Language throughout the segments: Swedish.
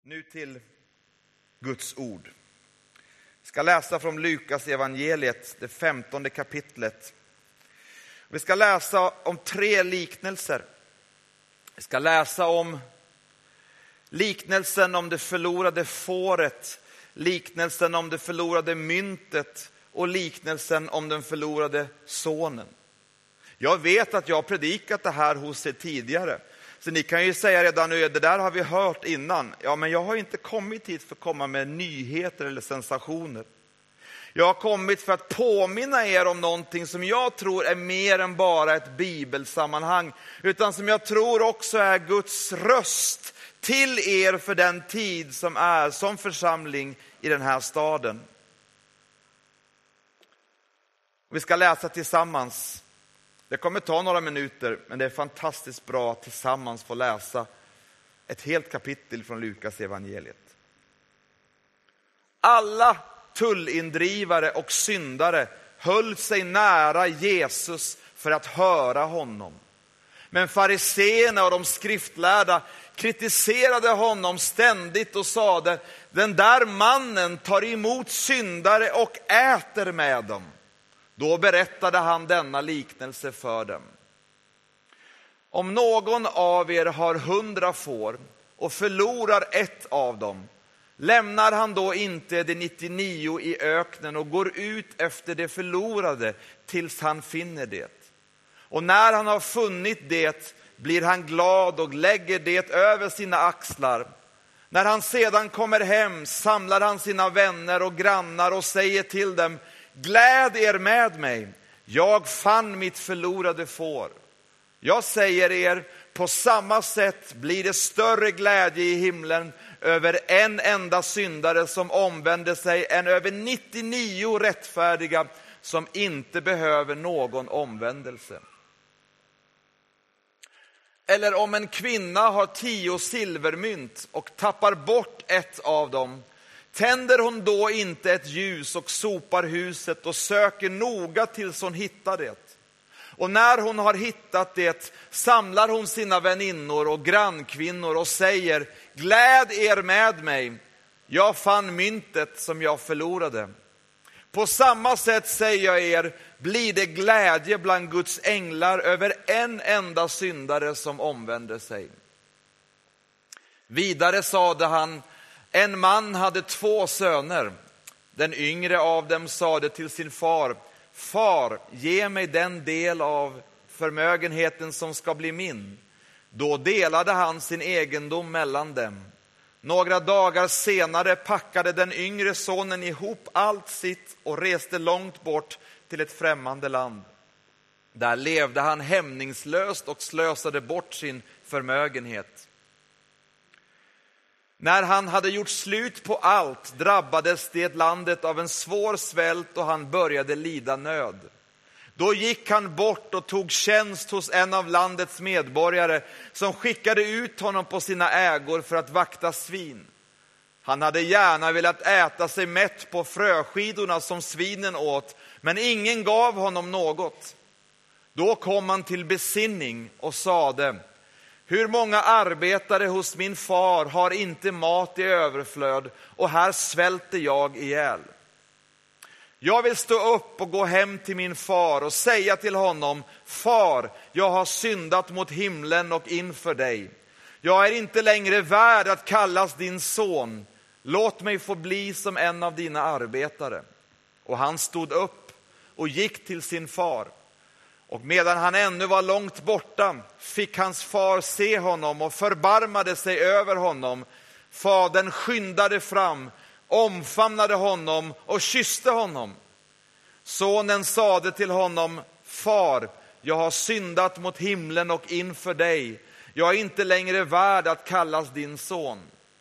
Nu till Guds ord. Vi ska läsa från Lukas evangeliet, det 15:e kapitlet. Vi ska läsa om 3 liknelser. Vi ska läsa om liknelsen om det förlorade fåret, liknelsen om det förlorade myntet och liknelsen om den förlorade sonen. Jag vet att jag har predikat det här hos er tidigare. Så ni kan ju säga redan nu, det där har vi hört innan. Ja, men jag har inte kommit hit för att komma med nyheter eller sensationer. Jag har kommit för att påminna er om någonting som jag tror är mer än bara ett bibelsammanhang. Utan som jag tror också är Guds röst till er för den tid som är som församling i den här staden. Vi ska läsa tillsammans. Det kommer ta några minuter, men det är fantastiskt bra att tillsammans få läsa ett helt kapitel från Lukas evangeliet. Alla tullindrivare och syndare höll sig nära Jesus för att höra honom. Men fariseerna och de skriftlärda kritiserade honom ständigt och sade: den där mannen tar emot syndare och äter med dem. Då berättade han denna liknelse för dem. Om någon av er har 100 får och förlorar ett av dem, lämnar han då inte de 99 i öknen och går ut efter det förlorade tills han finner det? Och när han har funnit det blir han glad och lägger det över sina axlar. När han sedan kommer hem samlar han sina vänner och grannar och säger till dem: gläd er med mig, jag fann mitt förlorade får. Jag säger er, på samma sätt blir det större glädje i himlen över en enda syndare som omvänder sig än över 99 rättfärdiga som inte behöver någon omvändelse. Eller om en kvinna har 10 silvermynt och tappar bort ett av dem, tänder hon då inte ett ljus och sopar huset och söker noga tills hon hittar det? Och när hon har hittat det samlar hon sina väninnor och grannkvinnor och säger: gläd er med mig, jag fann myntet som jag förlorade. På samma sätt säger jag er, blir det glädje bland Guds änglar över en enda syndare som omvänder sig. Vidare sade han: en man hade 2 söner. Den yngre av dem sade till sin far: far, ge mig den del av förmögenheten som ska bli min. Då delade han sin egendom mellan dem. Några dagar senare packade den yngre sonen ihop allt sitt och reste långt bort till ett främmande land. Där levde han hämningslöst och slösade bort sin förmögenhet. När han hade gjort slut på allt drabbades det landet av en svår svält och han började lida nöd. Då gick han bort och tog tjänst hos en av landets medborgare som skickade ut honom på sina ägor för att vakta svin. Han hade gärna velat äta sig mätt på fröskidorna som svinen åt, men ingen gav honom något. Då kom han till besinning och sade: hur många arbetare hos min far har inte mat i överflöd, och här svälter jag ihjäl. Jag vill stå upp och gå hem till min far och säga till honom: far, jag har syndat mot himlen och inför dig. Jag är inte längre värd att kallas din son. Låt mig få bli som en av dina arbetare. Och han stod upp och gick till sin far. Och medan han ännu var långt borta fick hans far se honom och förbarmade sig över honom. Fadern skyndade fram, omfamnade honom och kysste honom. Sonen sade till honom: far, jag har syndat mot himlen och inför dig. Jag är inte längre värd att kallas din son.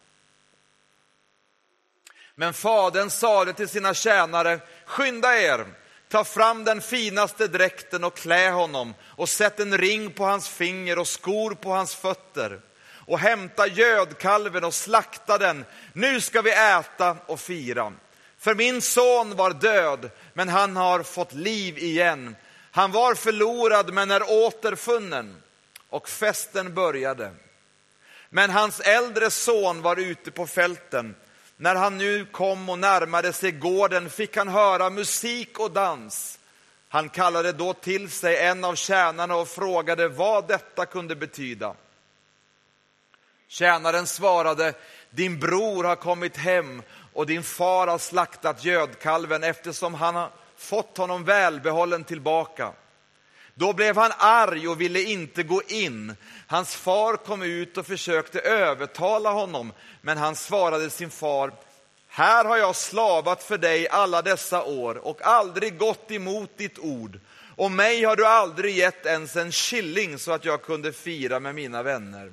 Men fadern sade till sina tjänare: skynda er, ta fram den finaste dräkten och klä honom och sätt en ring på hans finger och skor på hans fötter. Och hämta gödkalven och slakta den. Nu ska vi äta och fira. För min son var död, men han har fått liv igen. Han var förlorad, men är återfunnen. Och festen började. Men hans äldre son var ute på fälten. När han nu kom och närmade sig gården fick han höra musik och dans. Han kallade då till sig en av tjänarna och frågade vad detta kunde betyda. Tjänaren svarade: din bror har kommit hem och din far har slaktat gödkalven eftersom han har fått honom välbehållen tillbaka. Då blev han arg och ville inte gå in. Hans far kom ut och försökte övertala honom, men han svarade sin far: här har jag slavat för dig alla dessa år och aldrig gått emot ditt ord. Och mig har du aldrig gett ens en shilling så att jag kunde fira med mina vänner.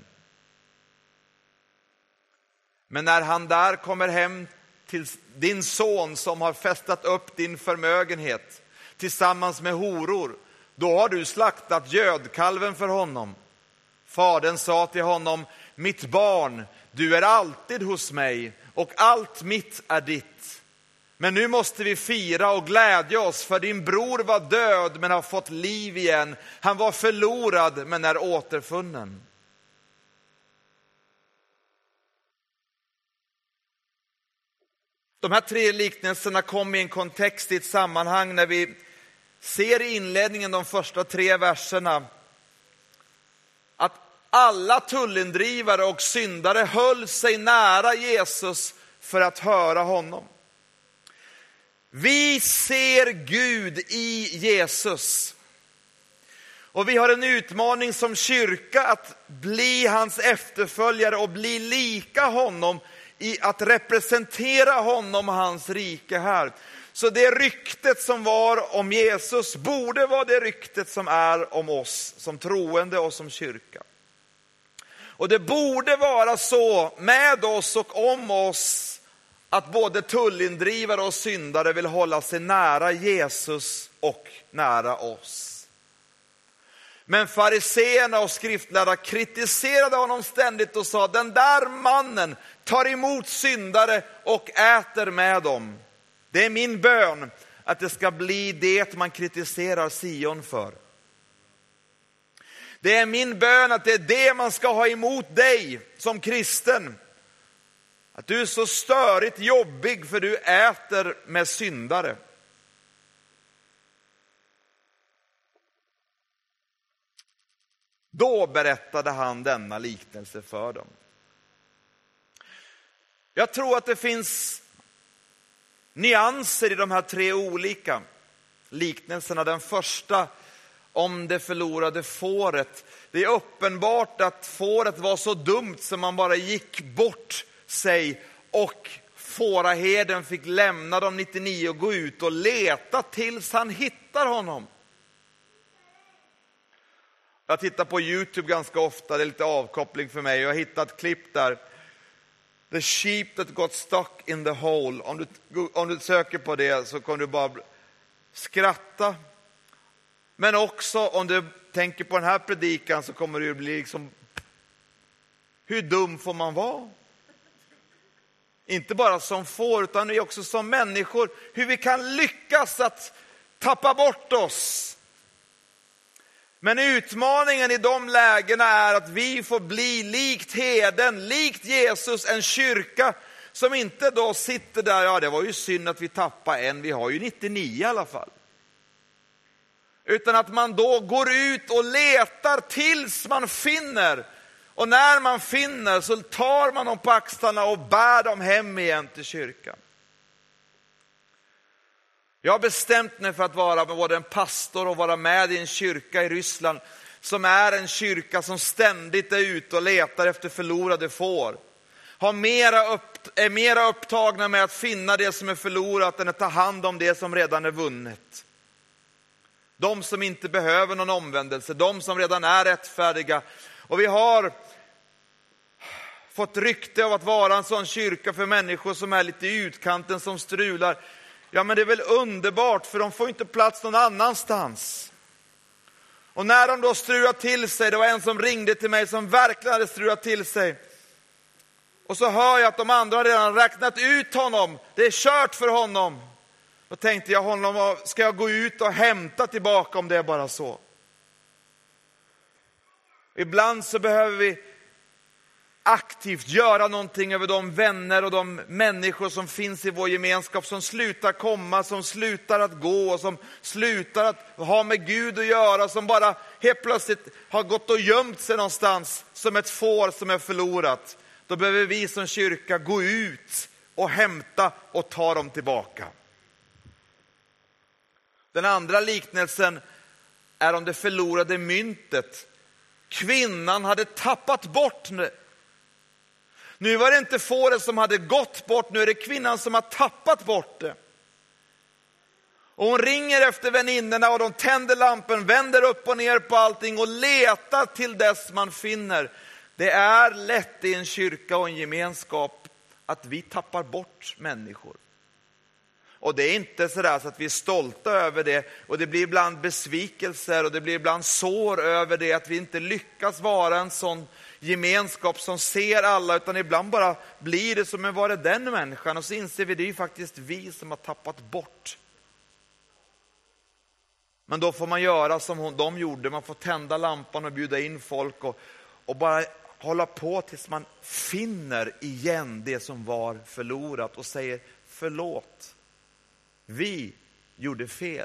Men när han där kommer hem till din son som har festat upp din förmögenhet tillsammans med horor, då har du slaktat gödkalven för honom. Fadern sa till honom: mitt barn, du är alltid hos mig och allt mitt är ditt. Men nu måste vi fira och glädja oss, för din bror var död men har fått liv igen. Han var förlorad men är återfunnen. De här tre liknelserna kommer i en kontext, i ett sammanhang, när vi ser i inledningen de första 3 verserna att alla tullindrivare och syndare höll sig nära Jesus för att höra honom. Vi ser Gud i Jesus. Och vi har en utmaning som kyrka att bli hans efterföljare och bli lika honom, i att representera honom och hans rike här. Så det ryktet som var om Jesus borde vara det ryktet som är om oss som troende och som kyrka. Och det borde vara så med oss och om oss att både tullindrivare och syndare vill hålla sig nära Jesus och nära oss. Men fariseerna och skriftlärda kritiserade honom ständigt och sa: den där mannen tar emot syndare och äter med dem. Det är min bön att det ska bli det man kritiserar Sion för. Det är min bön att det är det man ska ha emot dig som kristen. Att du är så störigt jobbig för du äter med syndare. Då berättade han denna liknelse för dem. Jag tror att det finns nyanser i de här 3 olika liknelserna. Den första om det förlorade fåret. Det är uppenbart att fåret var så dumt som man bara gick bort sig, och fåraherden fick lämna de 99 och gå ut och leta tills han hittar honom. Jag tittar på YouTube ganska ofta, det är lite avkoppling för mig. Jag har hittat klipp där. The sheep that got stuck in the hole. Om du söker på det så kommer du bara skratta. Men också om du tänker på den här predikan så kommer du bli liksom: hur dum får man vara? Inte bara som får, utan också som människor. Hur vi kan lyckas att tappa bort oss. Men utmaningen i de lägena är att vi får bli likt herden, likt Jesus, en kyrka som inte då sitter där: ja, det var ju synd att vi tappade en, vi har ju 99 i alla fall. Utan att man då går ut och letar tills man finner. Och när man finner så tar man dem på axlarna och bär dem hem igen till kyrkan. Jag har bestämt mig för att vara både en pastor och vara med i en kyrka i Ryssland som är en kyrka som ständigt är ute och letar efter förlorade får. Är mera upptagna med att finna det som är förlorat än att ta hand om det som redan är vunnet. De som inte behöver någon omvändelse, de som redan är rättfärdiga. Och vi har fått rykte av att vara en sån kyrka för människor som är lite i utkanten, som strular. Ja, men det är väl underbart, för de får inte plats någon annanstans. Och när de då strular till sig, det var en som ringde till mig som verkligen hade strulat till sig. Och så hör jag att de andra har redan räknat ut honom. Det är kört för honom. Då tänkte jag, honom ska jag gå ut och hämta tillbaka om det är bara så. Ibland så behöver vi aktivt göra någonting över de vänner och de människor som finns i vår gemenskap, som slutar komma, som slutar att gå och som slutar att ha med Gud att göra, som bara helt plötsligt har gått och gömt sig någonstans som ett får som är förlorat. Då behöver vi som kyrka gå ut och hämta och ta dem tillbaka. Den andra liknelsen är om det förlorade myntet. Kvinnan hade tappat bort det. Nu var det inte fåret som hade gått bort, nu är det kvinnan som har tappat bort det. Och hon ringer efter väninnorna och de tänder lampen, vänder upp och ner på allting och letar till dess man finner. Det är lätt i en kyrka och en gemenskap att vi tappar bort människor. Och det är inte sådär så att vi är stolta över det, och det blir ibland besvikelser och det blir ibland sår över det, att vi inte lyckas vara en sån gemenskap som ser alla, utan ibland bara blir det som var det den människan, och så inser vi det är ju faktiskt vi som har tappat bort. Men då får man göra som de gjorde, man får tända lampan och bjuda in folk och bara hålla på tills man finner igen det som var förlorat och säger förlåt. Vi gjorde fel.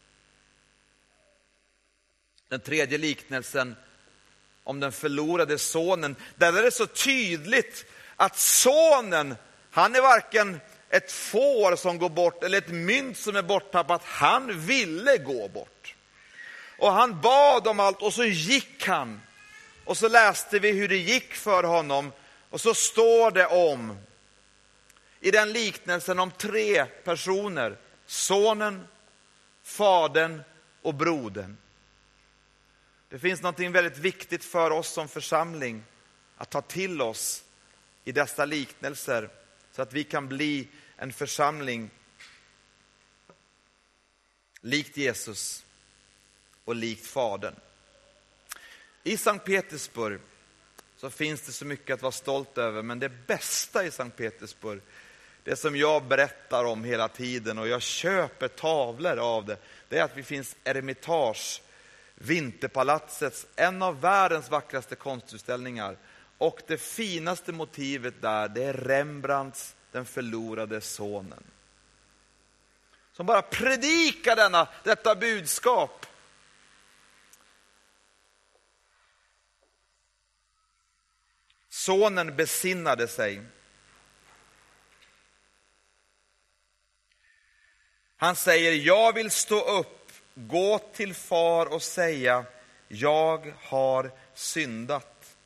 Den tredje liknelsen om den förlorade sonen, där är det så tydligt att sonen, han är varken ett får som går bort eller ett mynt som är borttappat. Han ville gå bort. Och han bad om allt och så gick han. Och så läste vi hur det gick för honom. Och så står det om, i den liknelsen, om 3 personer. Sonen, fadern och brodern. Det finns något väldigt viktigt för oss som församling att ta till oss i dessa liknelser, så att vi kan bli en församling likt Jesus och likt fadern. I Sankt Petersburg så finns det så mycket att vara stolt över, men det bästa i Sankt Petersburg, det som jag berättar om hela tiden och jag köper tavlor av det, det är att vi finns Eremitage, Vinterpalatsets, en av världens vackraste konstutställningar. Och det finaste motivet där, det är Rembrandts Den förlorade sonen. Som bara predikar detta budskap. Sonen besinnade sig. Han säger, jag vill stå upp, gå till far och säga, jag har syndat.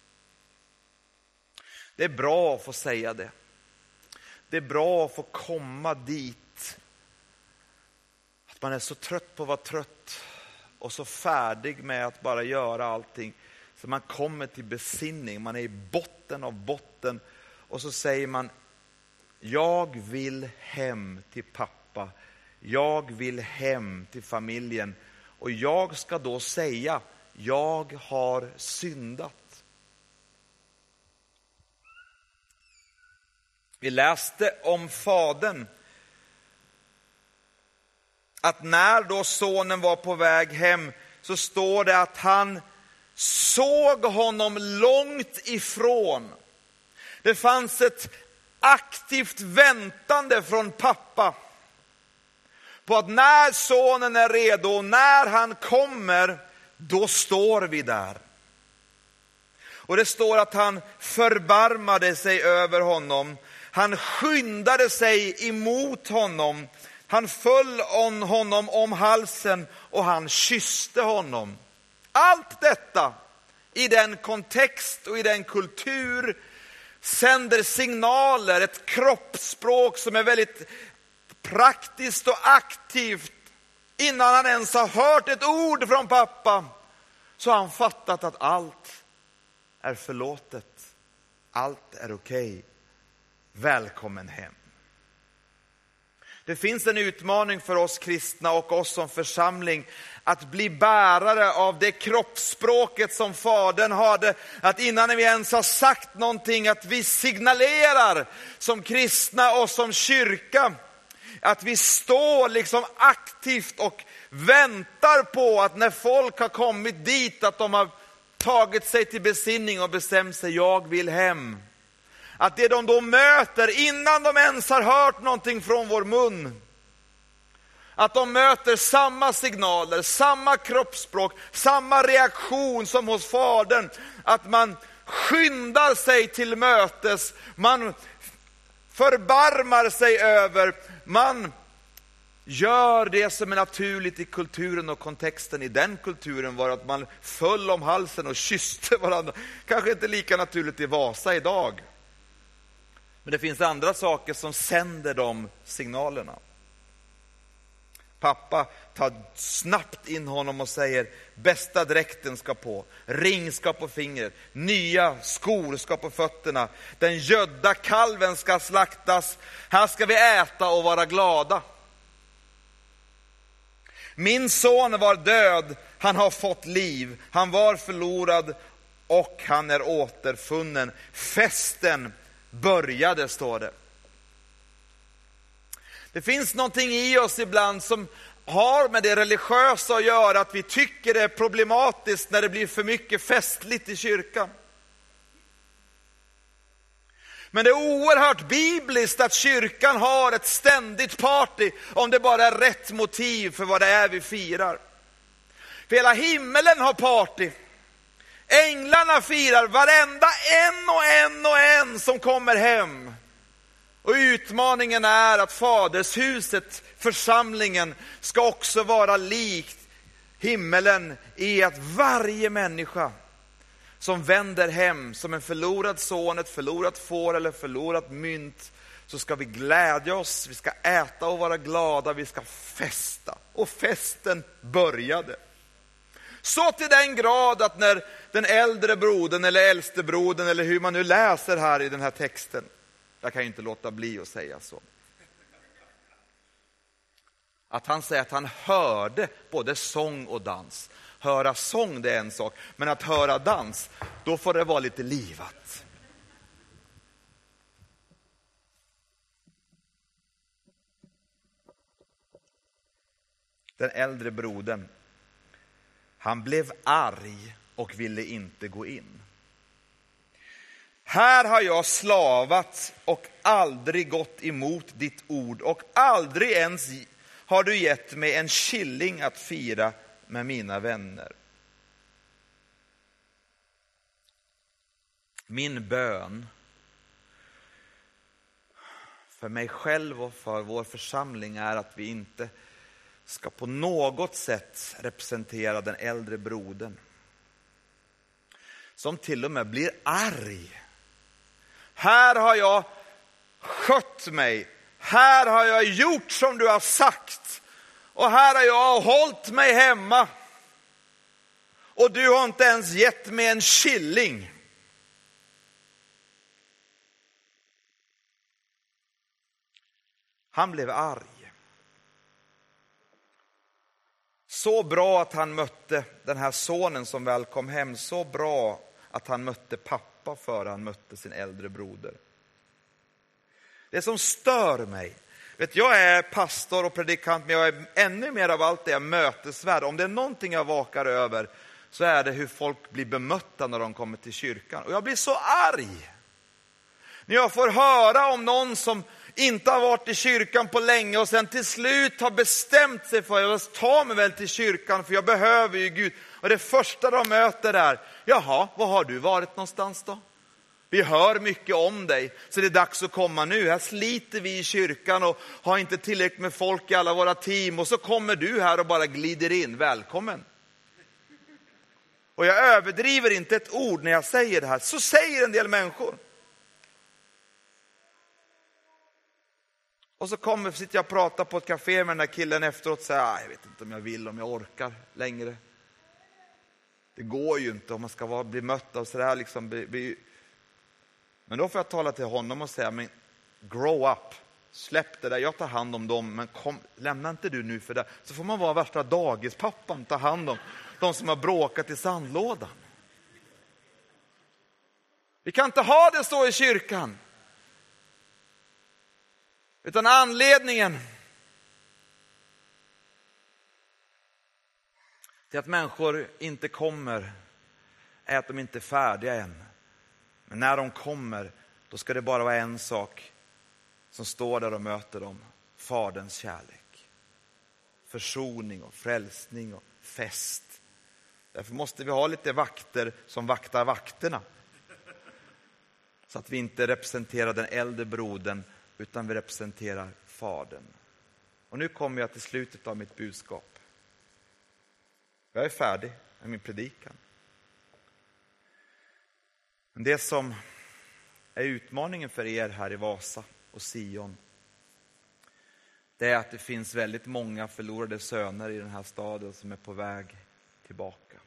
Det är bra att få säga det. Det är bra att få komma dit. Att man är så trött på att vara trött och så färdig med att bara göra allting. Så man kommer till besinning, man är i botten av botten. Och så säger man, jag vill hem till pappa. Jag vill hem till familjen. Och jag ska då säga, jag har syndat. Vi läste om fadern. Att när då sonen var på väg hem, så står det att han såg honom långt ifrån. Det fanns ett aktivt väntande från pappa på att när sonen är redo, när han kommer, då står vi där. Och det står att han förbarmade sig över honom. Han skyndade sig emot honom. Han föll honom om halsen och han kysste honom. Allt detta i den kontext och i den kultur sänder signaler, ett kroppsspråk som är väldigt praktiskt och aktivt. Innan han ens har hört ett ord från pappa så har han fattat att allt är förlåtet. Allt är okej. Välkommen hem. Det finns en utmaning för oss kristna och oss som församling att bli bärare av det kroppsspråket som fadern hade. Att innan vi ens har sagt någonting, att vi signalerar som kristna och som kyrka. Att vi står liksom aktivt och väntar på att när folk har kommit dit, att de har tagit sig till besinning och bestämt sig, jag vill hem. Att det de då möter innan de ens har hört någonting från vår mun, att de möter samma signaler, samma kroppsspråk, samma reaktion som hos fadern. Att man skyndar sig till mötes, man förbarmar sig över, man gör det som är naturligt i kulturen och kontexten. I den kulturen var att man föll om halsen och kysste varandra. Kanske inte lika naturligt i Vasa idag. Men det finns andra saker som sänder de signalerna. Pappa tar snabbt in honom och säger, bästa dräkten ska på, ring ska på fingret, nya skor ska på fötterna, den gödda kalven ska slaktas, här ska vi äta och vara glada. Min son var död, han har fått liv, han var förlorad och han är återfunnen. Festen började, står det. Det finns någonting i oss ibland som har med det religiösa att göra, att vi tycker det är problematiskt när det blir för mycket festligt i kyrkan. Men det är oerhört bibliskt att kyrkan har ett ständigt party, om det bara är rätt motiv för vad det är vi firar. För hela himmelen har party. Änglarna firar varenda en som kommer hem. Och utmaningen är att fadershuset, församlingen, ska också vara likt himmelen i att varje människa som vänder hem som en förlorad son, ett förlorat får eller förlorat mynt, så ska vi glädja oss, vi ska äta och vara glada, vi ska festa. Och festen började. Så till den grad att när den äldre brodern eller äldste brodern, eller hur man nu läser här i den här texten, jag kan ju inte låta bli att säga så, att han säger att han hörde både sång och dans. Höra sång, det är en sak, men att höra dans, då får det vara lite livat. Den äldre brodern, han blev arg och ville inte gå in. Här har jag slavat och aldrig gått emot ditt ord, och aldrig ens har du gett mig en killing att fira med mina vänner. Min bön för mig själv och för vår församling är att vi inte ska på något sätt representera den äldre brodern, som till och med blir arg. Här har jag skött mig, här har jag gjort som du har sagt, och här har jag hållit mig hemma, och du har inte ens gett mig en killing. Han blev arg. Så bra att han mötte den här sonen som väl kom hem. Så bra att han mötte pappa före han mötte sin äldre broder. Det som stör mig, jag är pastor och predikant, men jag är ännu mer av allt det jag mötesvärd. Om det är någonting jag vakar över, så är det hur folk blir bemötta när de kommer till kyrkan. Och jag blir så arg när jag får höra om någon som inte har varit i kyrkan på länge och sen till slut har bestämt sig för att jag tar mig väl till kyrkan för jag behöver ju Gud. Och det första de möter är, jaha, var har du varit någonstans då? Vi hör mycket om dig, så det är dags att komma nu. Här sliter vi i kyrkan och har inte tillräckligt med folk i alla våra team. Och så kommer du här och bara glider in. Välkommen. Och jag överdriver inte ett ord när jag säger det här. Så säger en del människor. Och så sitter jag och pratar på ett café med den där killen efteråt och säger, jag vet inte om jag vill, om jag orkar längre. Det går ju inte om man ska bli mött av sådär liksom. Men då får jag tala till honom och säga, men grow up, släpp det där, jag tar hand om dem, men lämna inte du nu för det. Så får man vara värsta dagispappan, ta hand om de som har bråkat i sandlådan. Vi kan inte ha det så i kyrkan. Utan anledningen till att människor inte kommer är att de inte är färdiga än. Men när de kommer, då ska det bara vara en sak som står där och möter dem. Faderns kärlek. Försoning och frälsning och fest. Därför måste vi ha lite vakter som vaktar vakterna. Så att vi inte representerar den äldre brodern, utan vi representerar fadern. Och nu kommer jag till slutet av mitt budskap. Jag är färdig med min predikan. Men det som är utmaningen för er här i Vasa och Sion, det är att det finns väldigt många förlorade söner i den här staden som är på väg tillbaka.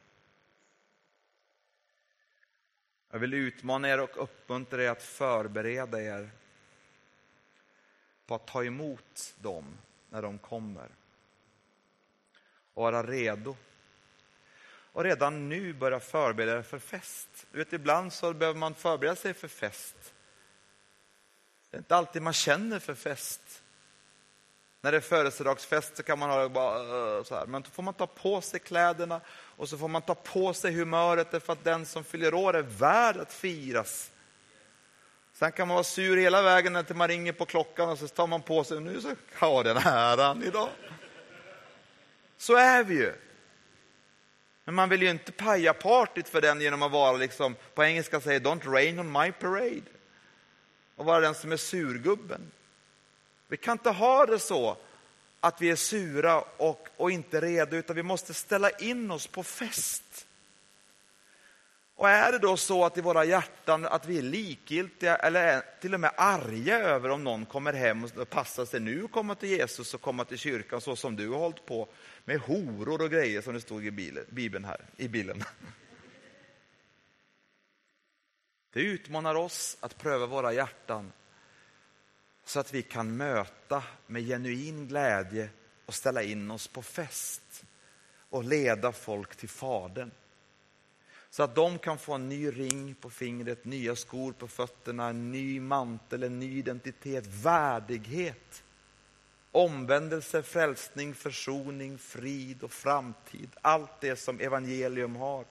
Jag vill utmana er och uppmuntra er att förbereda er på att ta emot dem när de kommer. Och vara redo. Och redan nu börja förbereda er för fest. Du vet, ibland så behöver man förbereda sig för fest. Det är inte alltid man känner för fest. När det är födelsedagsfest så kan man ha bara så här. Men då får man ta på sig kläderna och så får man ta på sig humöret, för att den som fyller år är värd att firas. Sen kan man vara sur hela vägen när man ringer på klockan och så tar man på sig, nu så har den här idag. Så är vi ju. Men man vill ju inte paja partyt för den genom att vara liksom, på engelska säger don't rain on my parade. Och vara den som är surgubben. Vi kan inte ha det så att vi är sura och inte redo, utan vi måste ställa in oss på fest. Och är det då så att i våra hjärtan att vi är likgiltiga eller till och med arga över om någon kommer hem och passar sig nu och kommer till Jesus och kommer till kyrkan så som du har hållit på med horor och grejer som det stod i Bibeln här, i bilen. Det utmanar oss att pröva våra hjärtan så att vi kan möta med genuin glädje och ställa in oss på fest och leda folk till Fadern. Så att de kan få en ny ring på fingret, nya skor på fötterna, en ny mantel, en ny identitet, värdighet, omvändelse, frälsning, försoning, frid och framtid. Allt det som evangelium har.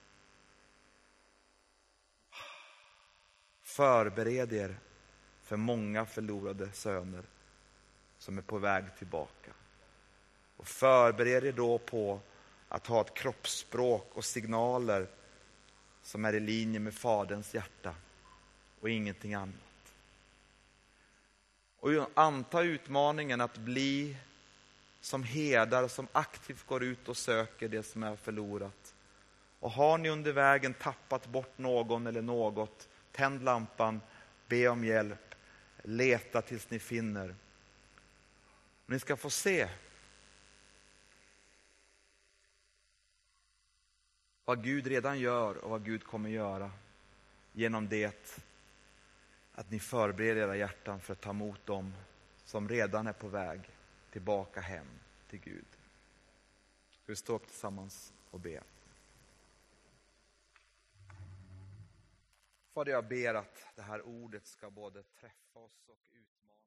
Förbered er för många förlorade söner som är på väg tillbaka. Och förbered er då på att ha ett kroppsspråk och signaler som är i linje med Faderns hjärta och ingenting annat. Och anta utmaningen att bli som herdar som aktivt går ut och söker det som är förlorat. Och har ni under vägen tappat bort någon eller något, tänd lampan, be om hjälp, leta tills ni finner. Ni ska få se vad Gud redan gör och vad Gud kommer göra genom det att ni förbereder era hjärtan för att ta emot dem som redan är på väg tillbaka hem till Gud. Vi står tillsammans och ber. Fader, jag ber att det här ordet ska både träffa oss och utmana.